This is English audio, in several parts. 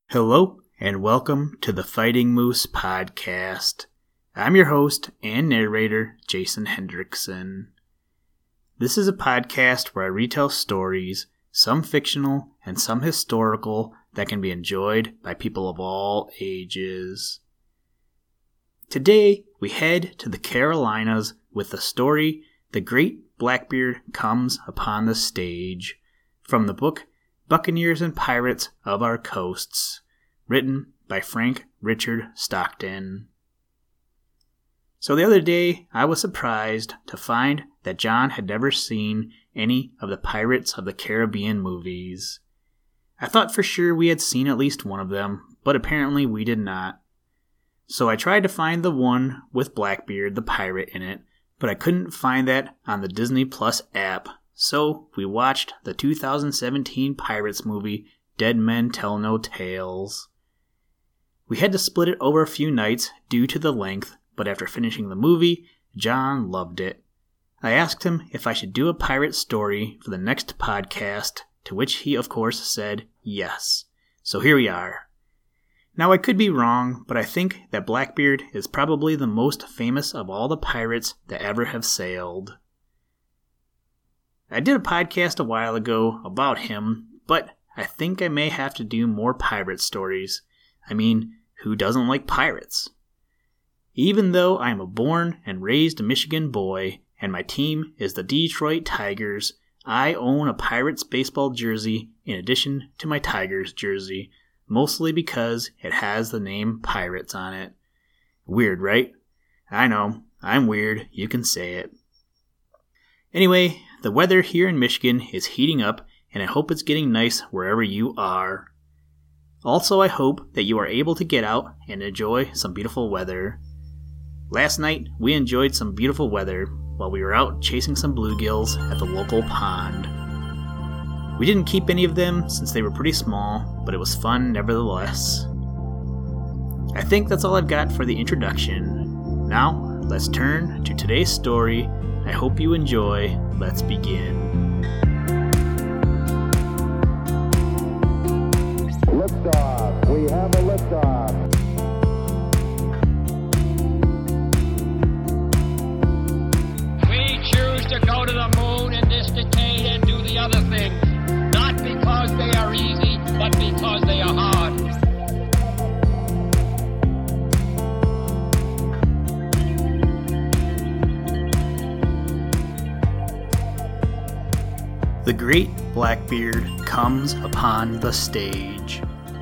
Hello, and welcome to the Fighting Moose podcast. I'm your host and narrator, Jason Hendrickson. This is a podcast where I retell stories, some fictional and some historical, that can be enjoyed by people of all ages. Today, we head to the Carolinas with the story The Great Blackbeard Comes Upon the Stage, from the book Buccaneers and Pirates of Our Coasts, written by Frank Richard Stockton. So the other day, I was surprised to find that John had never seen any of the Pirates of the Caribbean movies. I thought for sure we had seen at least one of them, but apparently we did not. So I tried to find the one with Blackbeard the pirate in it, but I couldn't find that on the Disney Plus app. So we watched the 2017 Pirates movie, Dead Men Tell No Tales. We had to split it over a few nights due to the length, but after finishing the movie, John loved it. I asked him if I should do a pirate story for the next podcast, to which he of course said yes. So here we are. Now I could be wrong, but I think that Blackbeard is probably the most famous of all the pirates that ever have sailed. I did a podcast a while ago about him, but I think I may have to do more pirate stories. I mean, who doesn't like pirates? Even though I am a born and raised Michigan boy, and my team is the Detroit Tigers, I own a Pirates baseball jersey in addition to my Tigers jersey, mostly because it has the name Pirates on it. Weird, right? I know, I'm weird, you can say it. Anyway, the weather here in Michigan is heating up, and I hope it's getting nice wherever you are. Also, I hope that you are able to get out and enjoy some beautiful weather. Last night, we enjoyed some beautiful weather while we were out chasing some bluegills at the local pond. We didn't keep any of them since they were pretty small, but it was fun nevertheless. I think that's all I've got for the introduction. Now, let's turn to today's story. I hope you enjoy. Let's begin. Liftoff. We have a liftoff. We choose to go to the moon in this decade and do the other things, not because they are easy, but because they are hard. The Great Blackbeard Comes Upon the Stage.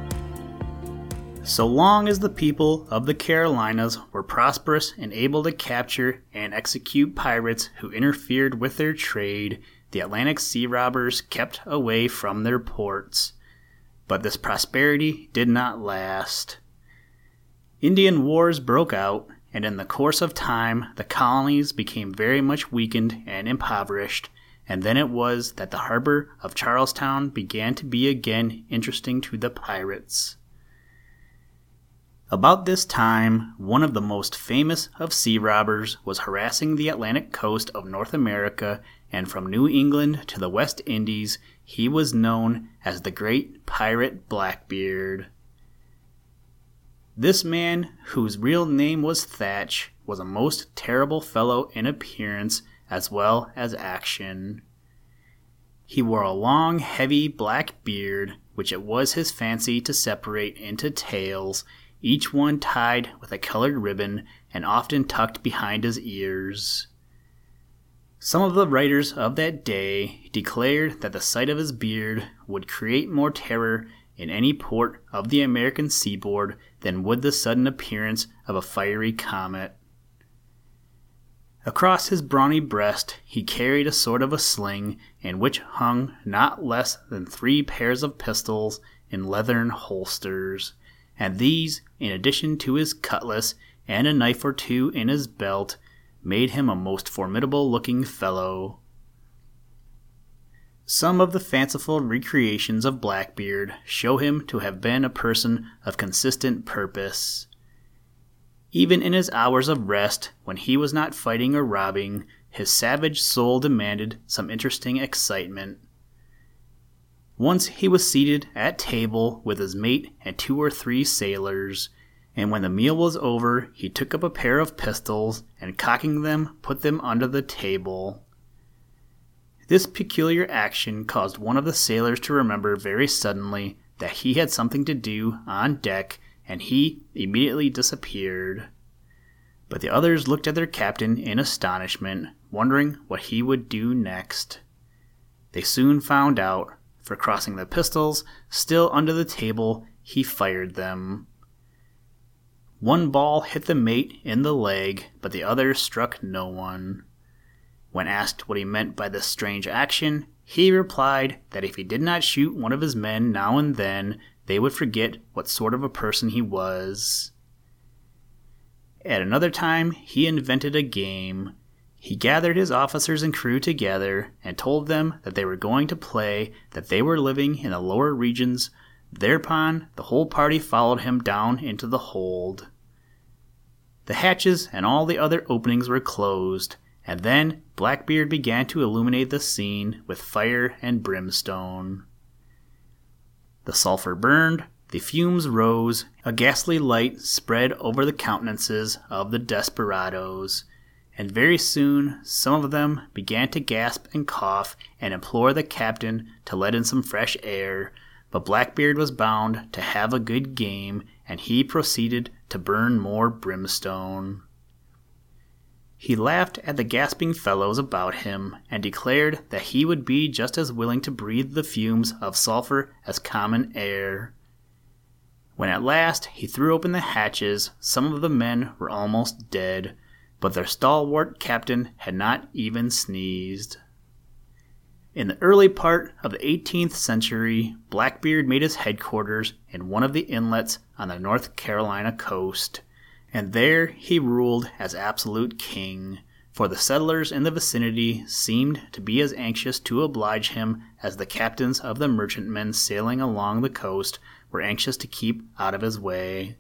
So long as the people of the Carolinas were prosperous and able to capture and execute pirates who interfered with their trade, the Atlantic sea robbers kept away from their ports. But this prosperity did not last. Indian wars broke out, and in the course of time, the colonies became very much weakened and impoverished, and then it was that the harbor of Charlestown began to be again interesting to the pirates. About this time, one of the most famous of sea robbers was harassing the Atlantic coast of North America, and from New England to the West Indies, he was known as the Great Pirate Blackbeard. This man, whose real name was Thatch, was a most terrible fellow in appearance as well as action. He wore a long, heavy black beard, which it was his fancy to separate into tails, each one tied with a colored ribbon and often tucked behind his ears. Some of the writers of that day declared that the sight of his beard would create more terror in any port of the American seaboard than would the sudden appearance of a fiery comet. Across his brawny breast he carried a sort of a sling, in which hung not less than 3 pairs of pistols in leathern holsters, and these, in addition to his cutlass and a knife or two in his belt, made him a most formidable-looking fellow. Some of the fanciful recreations of Blackbeard show him to have been a person of consistent purpose. Even in his hours of rest, when he was not fighting or robbing, his savage soul demanded some interesting excitement. Once he was seated at table with his mate and 2 or 3 sailors, and when the meal was over, he took up a pair of pistols and, cocking them, put them under the table. This peculiar action caused one of the sailors to remember very suddenly that he had something to do on deck, and he immediately disappeared. But the others looked at their captain in astonishment, wondering what he would do next. They soon found out, for crossing the pistols still under the table, he fired them. One ball hit the mate in the leg, but the other struck no one. When asked what he meant by this strange action, he replied that if he did not shoot one of his men now and then, they would forget what sort of a person he was. At another time, he invented a game. He gathered his officers and crew together and told them that they were going to play that they were living in the lower regions. Thereupon, the whole party followed him down into the hold. The hatches and all the other openings were closed, and then Blackbeard began to illuminate the scene with fire and brimstone. The sulphur burned, the fumes rose, a ghastly light spread over the countenances of the desperadoes, and very soon some of them began to gasp and cough and implore the captain to let in some fresh air, but Blackbeard was bound to have a good game, and he proceeded to burn more brimstone. He laughed at the gasping fellows about him, and declared that he would be just as willing to breathe the fumes of sulphur as common air. When at last he threw open the hatches, some of the men were almost dead, but their stalwart captain had not even sneezed. In the early part of the 18th century, Blackbeard made his headquarters in one of the inlets on the North Carolina coast, and there he ruled as absolute king, for the settlers in the vicinity seemed to be as anxious to oblige him as the captains of the merchantmen sailing along the coast were anxious to keep out of his way.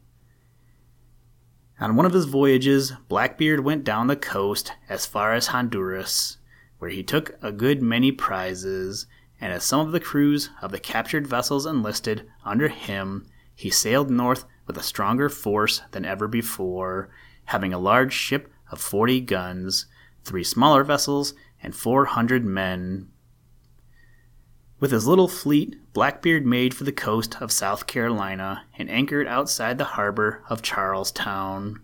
On one of his voyages, Blackbeard went down the coast as far as Honduras, where he took a good many prizes, and as some of the crews of the captured vessels enlisted under him, he sailed north with a stronger force than ever before, having a large ship of 40 guns, 3 smaller vessels, and 400 men. With his little fleet, Blackbeard made for the coast of South Carolina and anchored outside the harbor of Charlestown.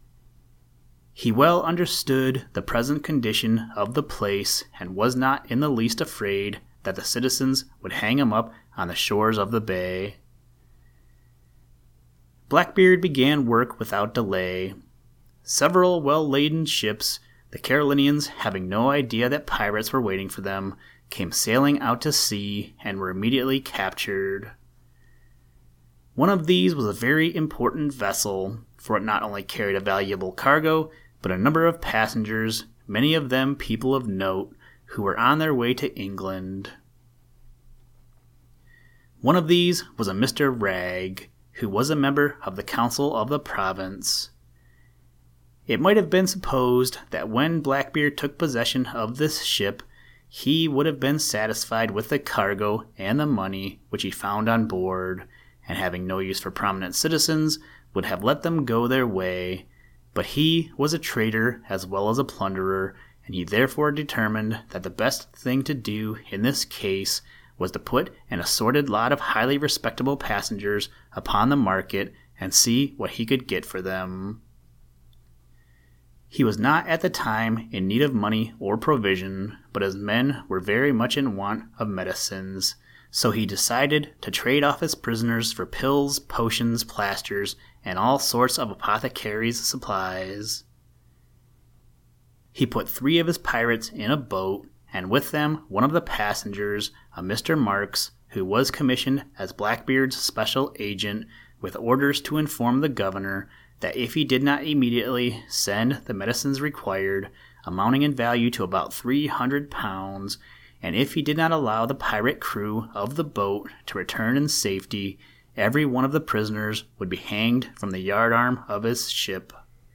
He well understood the present condition of the place and was not in the least afraid that the citizens would hang him up on the shores of the bay. Blackbeard began work without delay. Several well-laden ships, the Carolinians having no idea that pirates were waiting for them, came sailing out to sea and were immediately captured. One of these was a very important vessel, for it not only carried a valuable cargo, but a number of passengers, many of them people of note, who were on their way to England. One of these was a Mr. Ragg, who was a member of the council of the province. It might have been supposed that when Blackbeard took possession of this ship, he would have been satisfied with the cargo and the money which he found on board, and having no use for prominent citizens, would have let them go their way. But he was a traitor as well as a plunderer, and he therefore determined that the best thing to do in this case was to put an assorted lot of highly respectable passengers upon the market and see what he could get for them. He was not at the time in need of money or provision, but his men were very much in want of medicines, so he decided to trade off his prisoners for pills, potions, plasters, and all sorts of apothecaries' supplies. He put 3 of his pirates in a boat, and with them one of the passengers, a Mr. Marks, who was commissioned as Blackbeard's special agent, with orders to inform the governor that if he did not immediately send the medicines required, amounting in value to about £300, and if he did not allow the pirate crew of the boat to return in safety, every one of the prisoners would be hanged from the yardarm of his ship.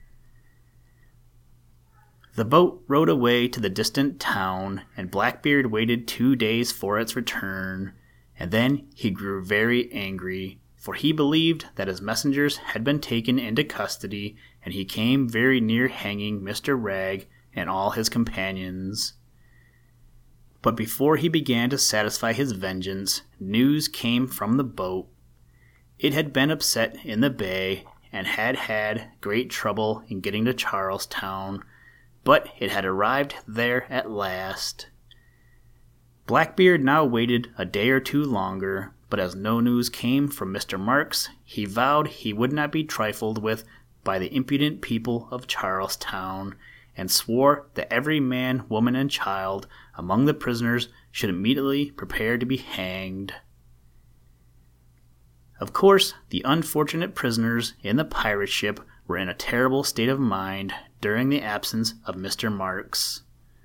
The boat rowed away to the distant town, and Blackbeard waited 2 days for its return, and then he grew very angry, for he believed that his messengers had been taken into custody, and he came very near hanging Mr. Ragg and all his companions. But before he began to satisfy his vengeance, news came from the boat. It had been upset in the bay, and had had great trouble in getting to Charlestown, but it had arrived there at last. Blackbeard now waited a day or two longer, but as no news came from Mr. Marks, he vowed he would not be trifled with by the impudent people of Charlestown, and swore that every man, woman, and child among the prisoners should immediately prepare to be hanged. Of course, the unfortunate prisoners in the pirate ship were in a terrible state of mind during the absence of Mr. Marks.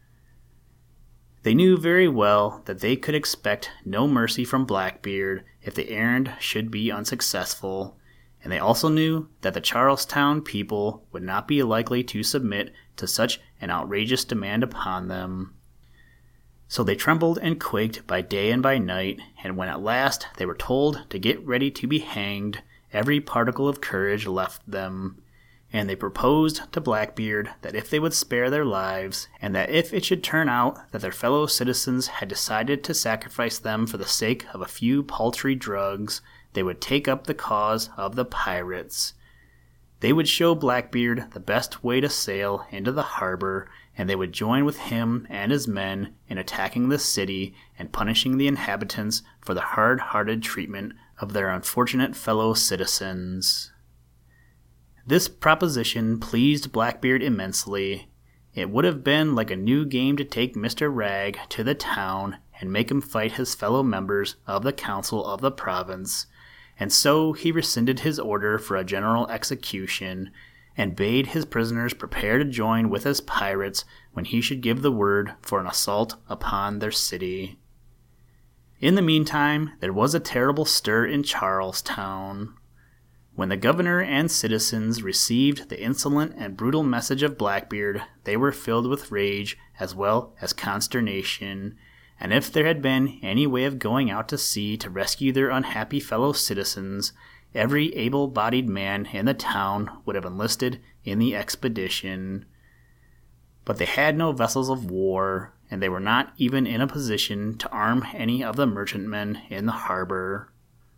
They knew very well that they could expect no mercy from Blackbeard if the errand should be unsuccessful, and they also knew that the Charlestown people would not be likely to submit to such an outrageous demand upon them. So they trembled and quaked by day and by night, and when at last they were told to get ready to be hanged, every particle of courage left them, and they proposed to Blackbeard that if they would spare their lives, and that if it should turn out that their fellow citizens had decided to sacrifice them for the sake of a few paltry drugs, they would take up the cause of the pirates. They would show Blackbeard the best way to sail into the harbor, and they would join with him and his men in attacking the city and punishing the inhabitants for the hard-hearted treatment of their unfortunate fellow citizens. This proposition pleased Blackbeard immensely. It would have been like a new game to take Mr. Ragg to the town and make him fight his fellow members of the council of the province, and so he rescinded his order for a general execution, and bade his prisoners prepare to join with his pirates when he should give the word for an assault upon their city. In the meantime, there was a terrible stir in Charlestown. When the governor and citizens received the insolent and brutal message of Blackbeard, they were filled with rage as well as consternation, and if there had been any way of going out to sea to rescue their unhappy fellow citizens, every able-bodied man in the town would have enlisted in the expedition. But they had no vessels of war, and they were not even in a position to arm any of the merchantmen in the harbor.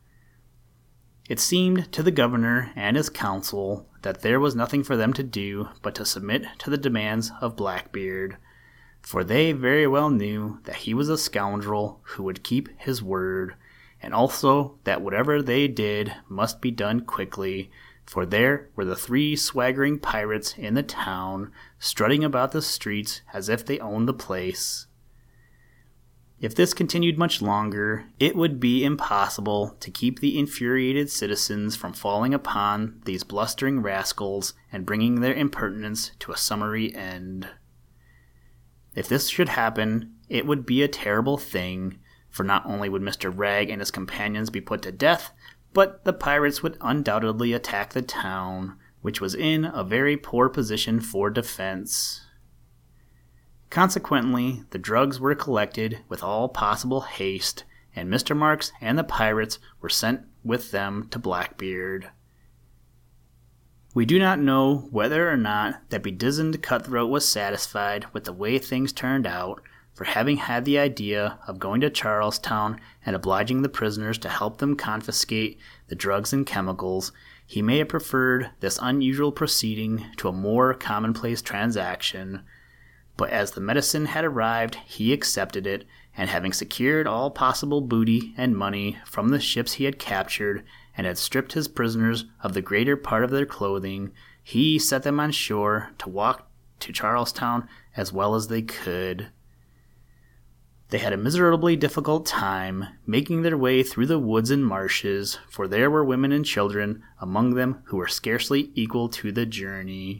It seemed to the governor and his council that there was nothing for them to do but to submit to the demands of Blackbeard, for they very well knew that he was a scoundrel who would keep his word, and also that whatever they did must be done quickly, for there were the 3 swaggering pirates in the town, strutting about the streets as if they owned the place. If this continued much longer, it would be impossible to keep the infuriated citizens from falling upon these blustering rascals and bringing their impertinence to a summary end. If this should happen, it would be a terrible thing, for not only would Mr. Ragg and his companions be put to death, but the pirates would undoubtedly attack the town, which was in a very poor position for defense. Consequently, the drugs were collected with all possible haste, and Mr. Marks and the pirates were sent with them to Blackbeard. We do not know whether or not that bedizened cutthroat was satisfied with the way things turned out, for having had the idea of going to Charlestown and obliging the prisoners to help them confiscate the drugs and chemicals, he may have preferred this unusual proceeding to a more commonplace transaction. But as the medicine had arrived, he accepted it, and having secured all possible booty and money from the ships he had captured, and had stripped his prisoners of the greater part of their clothing, he set them on shore to walk to Charlestown as well as they could. They had a miserably difficult time making their way through the woods and marshes, for there were women and children among them who were scarcely equal to the journey.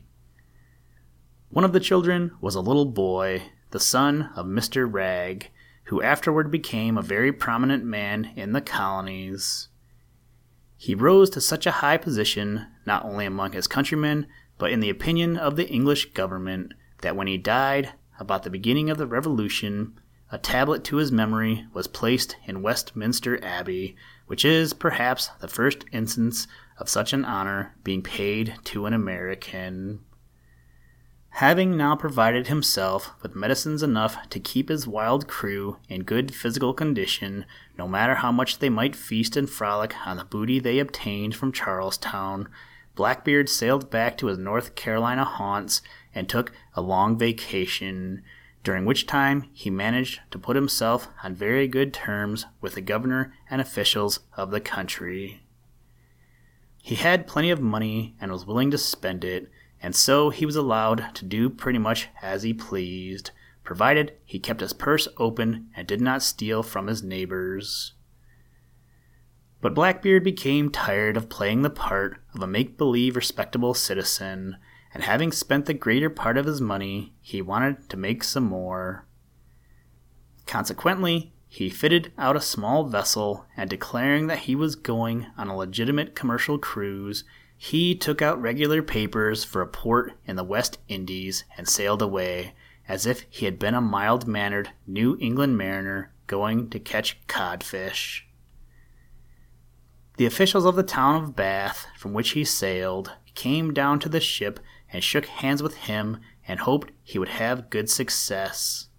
One of the children was a little boy, the son of Mr. Ragg, who afterward became a very prominent man in the colonies. He rose to such a high position, not only among his countrymen, but in the opinion of the English government, that when he died, about the beginning of the Revolution, a tablet to his memory was placed in Westminster Abbey, which is perhaps the first instance of such an honor being paid to an American. Having now provided himself with medicines enough to keep his wild crew in good physical condition, no matter how much they might feast and frolic on the booty they obtained from Charlestown, Blackbeard sailed back to his North Carolina haunts and took a long vacation, during which time he managed to put himself on very good terms with the governor and officials of the country. He had plenty of money and was willing to spend it, and so he was allowed to do pretty much as he pleased, provided he kept his purse open and did not steal from his neighbors. But Blackbeard became tired of playing the part of a make-believe respectable citizen, and having spent the greater part of his money, he wanted to make some more. Consequently, he fitted out a small vessel, and declaring that he was going on a legitimate commercial cruise, he took out regular papers for a port in the West Indies and sailed away, as if he had been a mild-mannered New England mariner going to catch codfish. The officials of the town of Bath, from which he sailed, came down to the ship and shook hands with him and hoped he would have good success.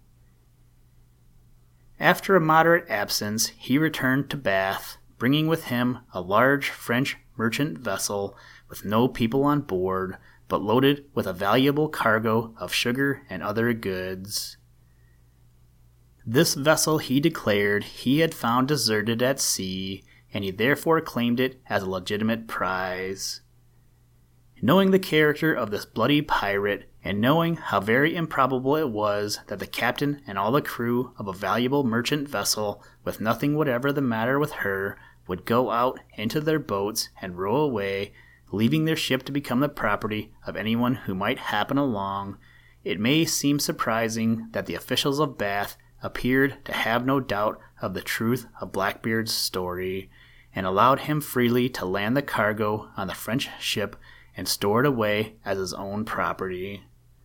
After a moderate absence, he returned to Bath, bringing with him a large French merchant vessel with no people on board, but loaded with a valuable cargo of sugar and other goods. This vessel he declared he had found deserted at sea, and he therefore claimed it as a legitimate prize. Knowing the character of this bloody pirate, and knowing how very improbable it was that the captain and all the crew of a valuable merchant vessel, with nothing whatever the matter with her, would go out into their boats and row away, leaving their ship to become the property of anyone who might happen along, it may seem surprising that the officials of Bath appeared to have no doubt of the truth of Blackbeard's story, and allowed him freely to land the cargo on the French ship and store it away as his own property.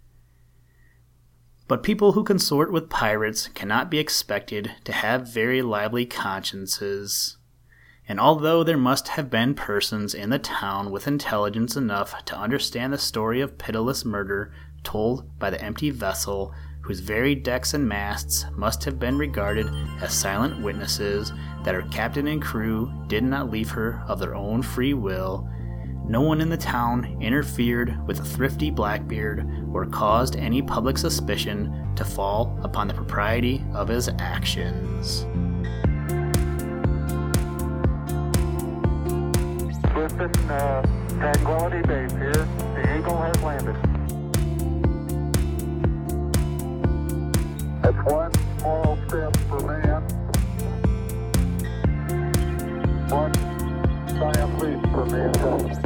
But people who consort with pirates cannot be expected to have very lively consciences, and although there must have been persons in the town with intelligence enough to understand the story of pitiless murder told by the empty vessel, whose very decks and masts must have been regarded as silent witnesses that her captain and crew did not leave her of their own free will, no one in the town interfered with the thrifty Blackbeard or caused any public suspicion to fall upon the propriety of his actions. Listen, Tranquility Base here. The Eagle has landed. That's one small step for man, one giant leap for mankind.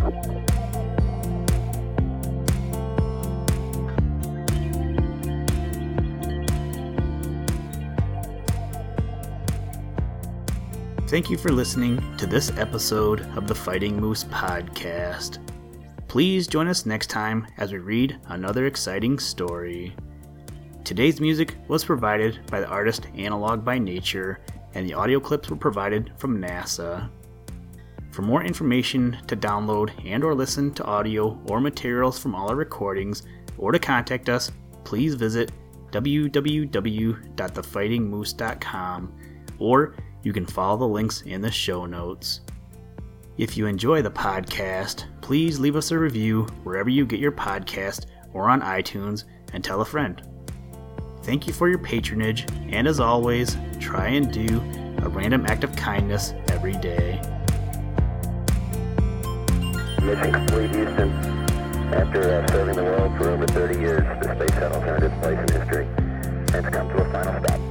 Thank you for listening to this episode of the Fighting Moose Podcast. Please join us next time as we read another exciting story. Today's music was provided by the artist Analog by Nature, and the audio clips were provided from NASA. For more information to download and or listen to audio or materials from all our recordings, or to contact us, please visit www.thefightingmoose.com, or you can follow the links in the show notes. If you enjoy the podcast, please leave us a review wherever you get your podcast or on iTunes, and tell a friend. Thank you for your patronage, and as always, try and do a random act of kindness every day. Mission complete, Houston. After serving the world for over 30 years, the space shuttle turned its place in history and has come to a final stop.